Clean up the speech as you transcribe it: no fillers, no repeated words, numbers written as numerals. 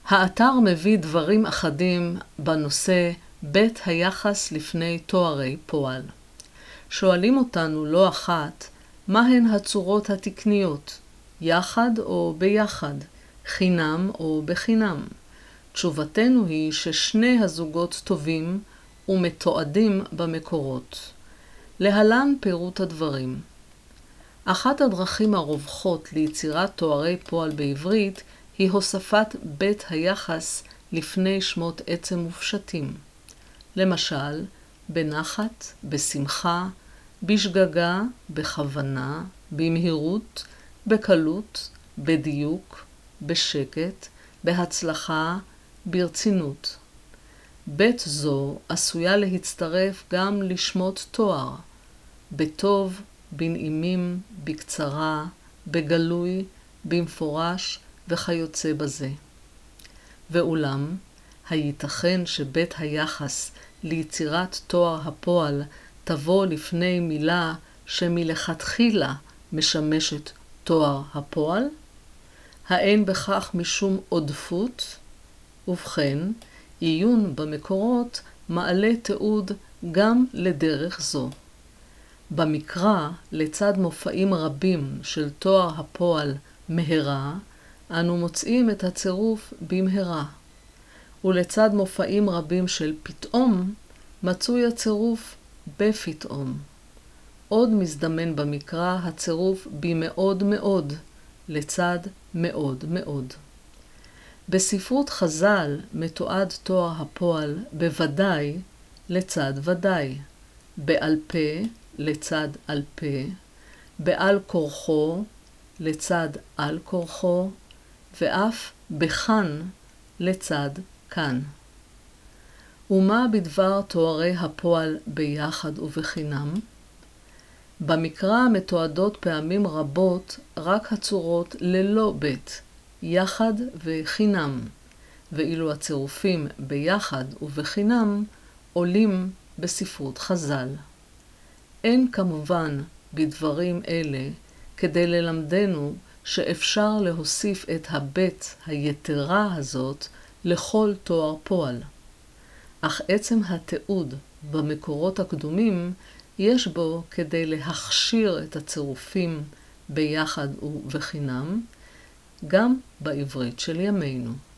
האתר מביא דברים אחדים בנושא בית היחס לפני תוארי פועל. שואלים אותנו לא אחת, מהן הצורות התקניות, יחד או ביחד, חינם או בחינם? תשובתנו היא ששני הזוגות טובים ומתועדים במקורות. להלן פירוט הדברים. אחת הדרכים הרווחות ליצירת תוארי פועל בעברית היא הוספת בית היחס לפני שמות עצם ופשטים. למשל, בנחת, בשמחה, בשגגה, בכוונה, במהירות, בקלות, בדיוק, בשקט, בהצלחה, ברצינות. בית זו עשויה להצטרף גם לשמות תואר, בטוב, בנעימים, בקצרה, בגלוי, במפורש וכיוצא בזה. ואולם, הייתכן שבית היחס ליצירת תואר הפועל תבוא לפני מילה שמלכתחילה משמשת תואר הפועל? האין בכך משום עודפות? ובכן, עיון במקורות מעלה תיעוד גם לדרך זו. במקרא, לצד מופעים רבים של תואר הפועל מהרה, אנו מוצאים את הצירוף במהרה. ולצד מופעים רבים של פתאום, מצוי הצירוף בפתאום. עוד מזדמן במקרא הצירוף במאוד מאוד, לצד מאוד מאוד. בספרות חז"ל מתועד תואר הפועל בוודאי לצד ודאי, בעל פה לצד על פה, בעל כורחו לצד על כורחו, ואף בכאן לצד כאן. ומה בדבר תוארי הפועל ביחד ובחינם? במקרא מתועדות פעמים רבות רק הצורות ללא בית, יחד וחינם, ואילו הצירופים ביחד ובחינם עולים בספרות חז"ל. אין כמובן בדברים אלה כדי ללמדנו שאפשר להוסיף את הבית היתרה הזאת לכל תואר פועל. אך עצם התיעוד במקורות הקדומים יש בו כדי להכשיר את הצירופים ביחד ובחינם, גם בעברית של ימינו.